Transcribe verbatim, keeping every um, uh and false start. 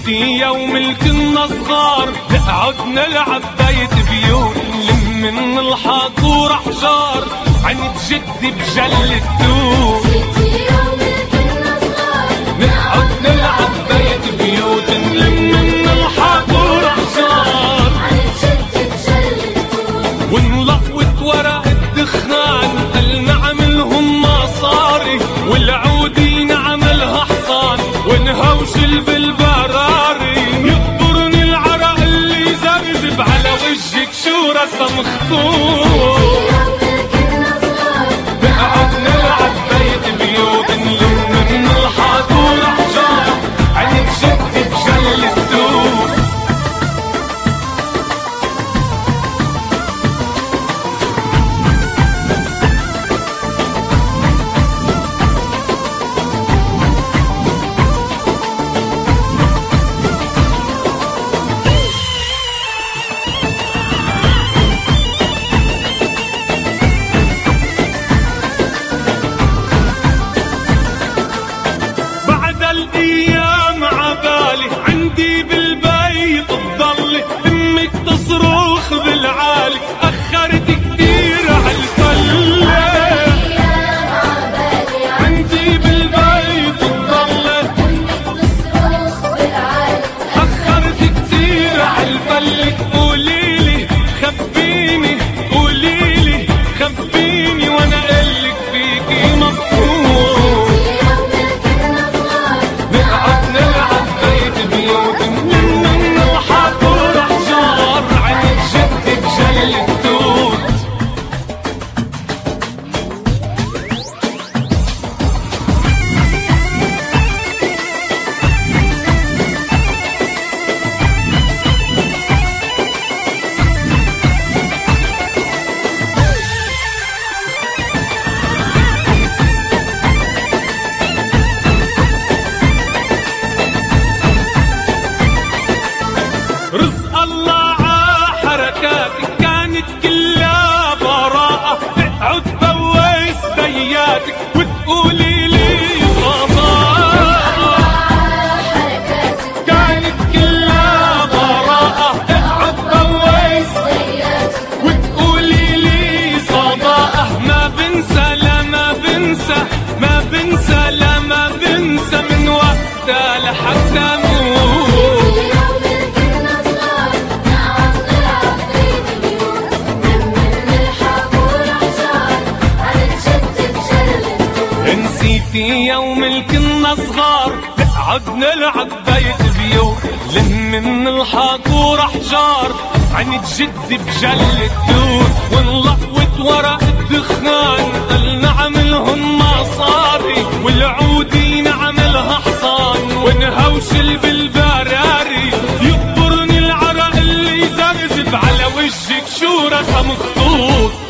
نسيتي يوم اللي كنا صغار نقعد نلعب بيت بيوت نلم من الحاطور احجار عند جدي بجل التوت. نسيتي يوم اللي كنا صغار نقعد نلعب بيت بيوت نلم من الحاطور احجار عند جدي بجل التوت. ونلقوت ورق الدخان قال نعملهم مصاري والعودي نعملها حصان ونهوشل بالبراري. يقبرني العرق اللي زرزب على وجهك شو رسم خطوط. نقعد نلعب بيت بيوت نلم من الحاطور احجار عند جدي بجل التوت. الايام عبالي عندي بالبيت تضلي امك تصرخ بالعالي اخرت كتير عالفله. عندي بالبيت تضلي امك تصرخ بالعالي اخرت كتير عالفله. قوليلي خبيني قوليلي خبيني وانا قلك فيكي مبسوط. رزق الله ع حركاتك كانت كلها براءة. تقعد بويس بياتك وتقولي لي صداقة. كانت كلها براءة. تقعد بويس بياتك وتقولي لي صداقة. ما بنسى لا ما بنسى ما بنسى لا ما بنسى من وقتها لحتى موت. نسيتي يوم اللي كنا صغار نقعد نلعب بيت بيوت لم من الحاطور احجار عند جدي بجل التوت. ونلقوت ورق الدخان قال نعملهم مصاري والعودي نعملها حصان ونهوشل بالبراري. يقبرني العرق اللي زرزب على وجهك شو رسم خطوط.